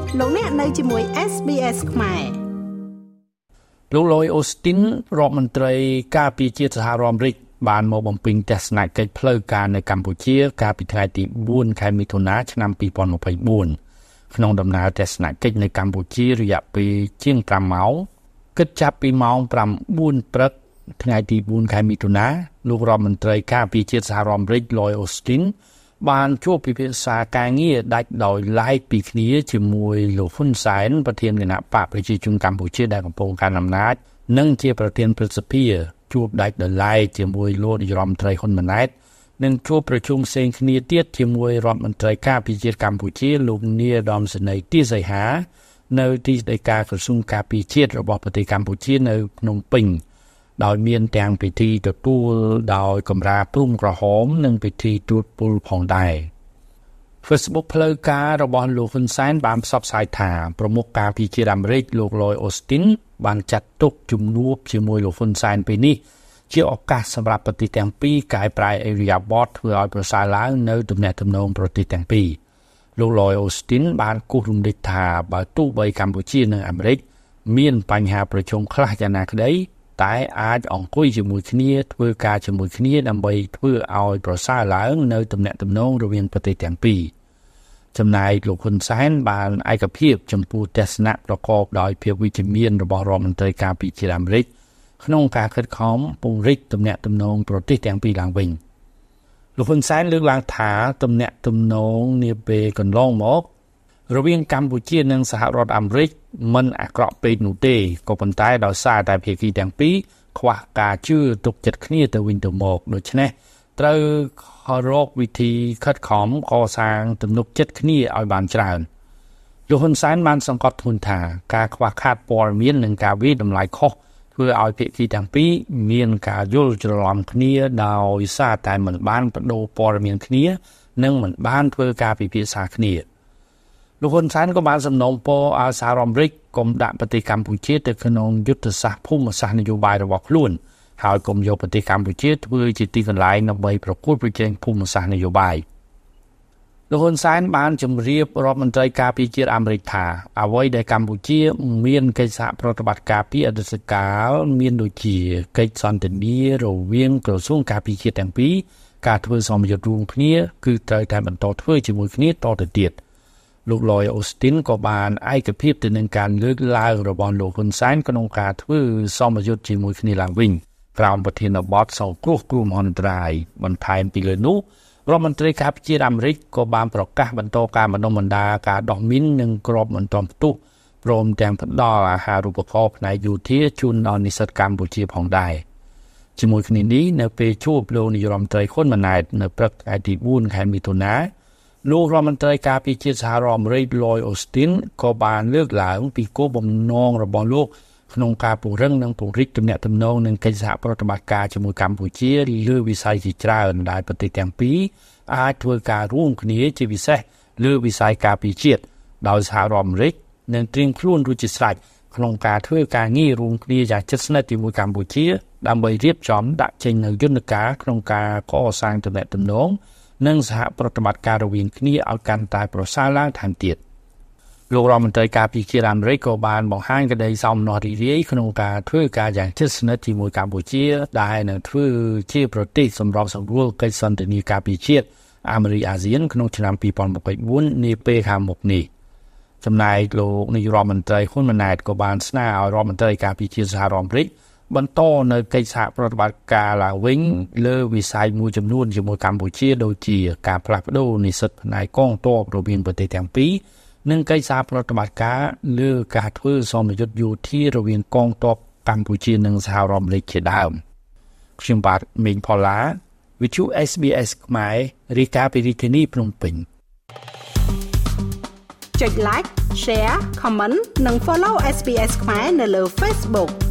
លោកអ្នកនៅជាមួយ SBS ខ្មែរលោក Lloyd Austin រដ្ឋមន្ត្រីការពារជាតិសហរដ្ឋអាមេរិកបានមកបំពេញទស្សនកិច្ចផ្លូវការនៅកម្ពុជាកាលពីថ្ងៃទី4ខែមិថុនាឆ្នាំ2024ក្នុងដំណើរទស្សនកិច្ចនៅកម្ពុជារយៈពេលជាង5ម៉ោងគិតចាប់ពីម៉ោង 9 ព្រឹកថ្ងៃទី4ខែមិថុនាលោករដ្ឋមន្ត្រីការពារជាតិសហរដ្ឋអាមេរិក Lloyd Austin បានជួបពិភាក្សាការងារដាច់ដោយឡែកពីគ្នាជាមួយលោកហ៊ុនសែនប្រធានគណៈបកប្រជាជនកម្ពុជាដែលកំពុងកាន់អំណាចនិងជាប្រធានព្រឹទ្ធសភាជួបដាច់ដោយឡែកជាមួយលោកនាយរដ្ឋមន្ត្រីហ៊ុនម៉ាណែតនិងជួបប្រជុំផ្សេងគ្នាទៀតជាមួយរដ្ឋមន្ត្រីការពារជាតិកម្ពុជាលោកនាយឧត្តមសេនីយ៍ទីសីហានៅទីស្តីការក្រសួងការពារជាតិរបស់ប្រទេសកម្ពុជានៅភ្នំពេញដោយមានទាំងពិធីទទួលដោយកម្រាលព្រំក្រហមនិងពិធីត្រួតពុលផងដែរ Facebook ផ្លូវការរបស់លោកហ៊ុនសែនបានផ្សព្វផ្សាយថាប្រមុខការពារជាតិអាមេរិកលោក Lloyd Austin បានចាត់ទុកជំនួបជាមួយលោកហ៊ុនសែនពេលនេះជាឱកាសសម្រាប់ប្រទេសទាំងពីរកែប្រែឥរិយាបថធ្វើឲ្យប្រសើរឡើងនៅទំនាក់ទំនងប្រទេសទាំងពីរលោក Lloyd Austin បានគូសរំលឹកថាបើទោះបីកម្ពុជានិងអាមេរិកមានបញ្ហាប្រឈមខ្លះយ៉ាងណាក្តីតែអាចអង្គុយជាមួយគ្នាធ្វើការជាមួយគ្នាដើម្បីធ្វើឲ្យប្រសើរឡើងនៅទំនាក់ទំនងរវាងប្រទេសទាំងពីរចំណែកលោកហ៊ុនសែនបានឯកភាពចំពោះទស្សនៈប្រកបដោយភាពវិជ្ជមានរបស់រដ្ឋមន្ត្រីការពារជាតិអាមេរិកក្នុងការខិតខំពង្រីកទំនាក់ទំនងប្រទេសទាំងពីរឡើងវិញលោកហ៊ុនសែនលើកឡើងថាទំនាក់ទំនងនាពេលកន្លងមករវាងកម្ពុជានិងសហរដ្ឋអាមេរិកមិនអាក្រក់ពេកនោះទេក៏ប៉ុន្តែដោយសារតែភាគីទាំងពីរខ្វះការជឿទុកចិត្តគ្នាទៅវិញទៅមកដូច្នេះត្រូវរកវិធីខិតខំកសាងទំនុកចិត្តគ្នាឲ្យបានច្រើនលោកហ៊ុនសែនបានសង្កត់ធ្ងន់ថាការខ្វះខាតព័ត៌មាននិងការវិតម្លៃខុសធ្វើឲ្យភាគីទាំងពីរមានការយល់ច្រឡំគ្នាដោយសារតែមិនបានបដូរព័ត៌មានគ្នានិងមិនបានធ្វើការពិភាក្សាគ្នាលោកហ៊ុនសែនក៏បានសំណូមពរឲ្យសហរដ្ឋអាមេរិកកុំដាក់ប្រទេសកម្ពុជាទៅក្នុងយុទ្ធសាស្ត្រភូមិសាស្ត្រនយោបាយរបស់ខ្លួនហើយកុំយកប្រទេសកម្ពុជាធ្វើជាទីកន្លែងដើម្បីប្រកួតប្រជែងភូមិសាស្ត្រនយោបាយលោកហ៊ុនសែនបានជម្រាបរដ្ឋមន្ត្រីការពារជាតិអាមេរិកថាអ្វីដែលកម្ពុជាមានកិច្ចសហប្រតិបត្តិការពីអតីតកាលមានដូចជាកិច្ចសន្ទនារវាងក្រសួងការពារជាតិទាំងពីរការធ្វើសមយុទ្ធរួមគ្នាគឺត្រូវតែបន្តធ្វើជាមួយគ្នាតទៅទៀតលោក Lloyd Austin ក៏បានឯកភាពទៅនឹងការលើកឡើងរបស់លោកហ៊ុនសែនក្នុងការធ្វើសមយុទ្ធជាមួយគ្នាឡើងវិញក្រោមប្រធានបទសង្គ្រោះគ្រោះមហន្តរាយបន្ថែមពីលើនោះរដ្ឋមន្ត្រីការពារជាតិអាមេរិកក៏បានប្រកាសបន្តការបណ្ដុំបណ្ដាការដោះមីននិងគ្រាប់មិនទាន់ផ្ទុះព្រមទាំងផ្ដល់អាហារូបករណ៍ផ្នែកយោធាជូនដល់និស្សិតកម្ពុជាផងដែរជាមួយគ្នានេះនៅពេលជួបលោកនាយរដ្ឋមន្ត្រីហ៊ុនម៉ាណែតនៅព្រឹកថ្ងៃទី4ខែមិថុនាលោករដ្ឋមន្ត្រីការពារជាតិសហរដ្ឋអាមេរិក Lloyd Austin ក៏បានលើកឡើងពីគោលបំណងរបស់លោកក្នុងការពង្រឹងនិងពង្រីកទំនាក់ទំនងនិងកិច្ចសហប្រតិបត្តិការជាមួយកម្ពុជាលើវិស័យជាច្រើនដែលប្រទេសទាំងពីរអាចធ្វើការរួមគ្នាជាពិសេសលើវិស័យការពារជាតិដោយសហរដ្ឋអាមេរិកនឹងត្រៀមខ្លួនរួចជាស្រេចក្នុងការធ្វើការងាររួមគ្នាយ៉ាងជិតស្និទ្ធជាមួយកម្ពុជាដើម្បីរៀបចំដាក់ចេញនូវយន្តការក្នុងការកសាងទំនាក់ទំនងនិងសហប្រតិបត្តិការរវាងគ្នាឲ្យកាន់តែប្រសើរឡើងថែមទៀតលោករដ្ឋមន្ត្រីការពារជាតិអាមេរិកក៏បានបង្ហាញក្តីសោមនស្សរីករាយក្នុងការធ្វើការយ៉ាងជិតស្និទ្ធជាមួយកម្ពុជាដែលនឹងធ្វើជាប្រទេសសម្របសម្រួលកិច្ចសន្ទនាការពារជាតិអាមេរិកអាស៊ានក្នុងឆ្នាំ2024នាពេលខាងមុខនេះចំណែកលោកនាយរដ្ឋមន្ត្រីហ៊ុនម៉ាណែតក៏បានស្នើឲ្យរដ្ឋមន្ត្រីការពារជាតិសហរដ្ឋអាមេរិកបន្តនៅកិច្ចសហប្រតិបត្តិការឡើងវិញលើវិស័យមួយចំនួនជាមួយកម្ពុជាដូចជាការផ្លាស់ប្ដូរនិស្សិតផ្នែកកងទ័ពរវាងប្រទេសទាំងពីរនិងកិច្ចសហប្រតិបត្តិការលើការធ្វើសមយុទ្ធយោធារវាងកងទ័ពកម្ពុជានិងសហរដ្ឋអាមេរិកជាដើមខ្ញុំបាទមេងផល្លា វិទ្យុ SBS ខ្មែររាយការណ៍ពីរាជធានីភ្នំពេញចុច like share comment និង follow SBS ខ្មែរនៅលើ Facebook